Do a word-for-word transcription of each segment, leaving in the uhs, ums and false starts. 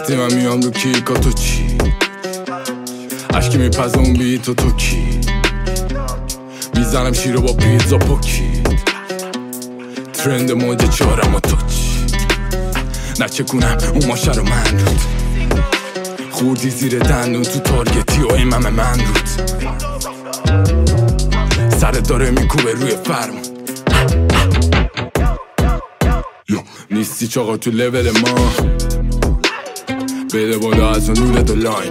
وقتی من میام رو کیکا تو چی؟ عشقی میپزه اون بی تو تو کی؟ میزنم شیرو با پیتزا پوکید ترند موج چهارم و تو چی؟ نچکونم اون ماشه رو من رود خوردی زیر دندون تو تارگتی و ایمم من رود سرت داره میکوبه روی فرمون نیستی چاقا تو لول ما بده بالا از اون نور دو لاین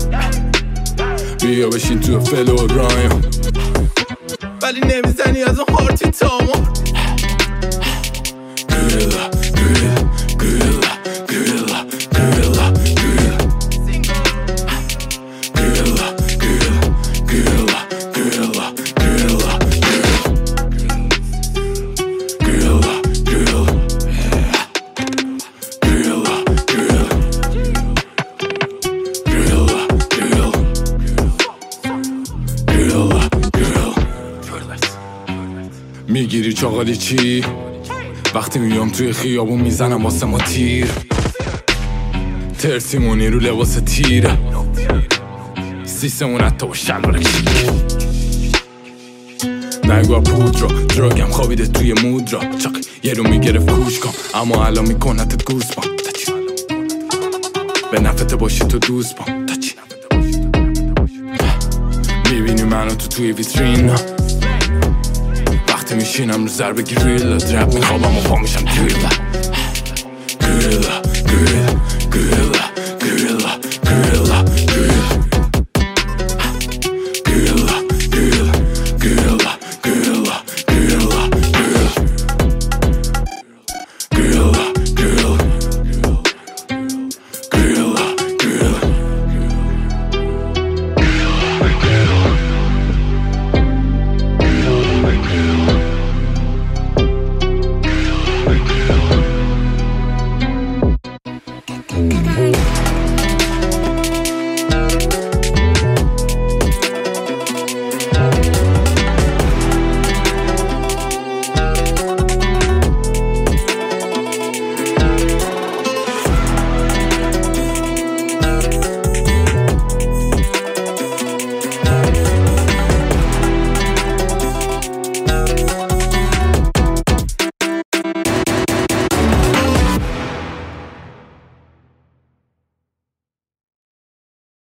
بیا بشین تو فل و رایم ولی نمیزنی از اون هارتی تامو گریلا گریلا گریلا گریلا گریلا گریلا گریلا گریلا گریلا گریلا میگیری چاقالی چی؟ وقتی میام توی خیابون میزنم واسه ما تیر ترسیمونی رو لباس تیره سیسمون حتی با شلوار کشید نگوه پودرا دراگم خوابیده توی مودرا چاق یه رو میگرفت کوش کن اما الان میکنتت گوز پام به نفته باشی تو دوست پام میبینی منو تو توی ویترین وقتی میشینم رو ضربه گریلا درب میخوابم و پا میشم گریلا گریلا گریلا گریلا گریلا گریلا گریلا گریلا گریلا گریلا گریلا گریلا گریلا گریلا geriلا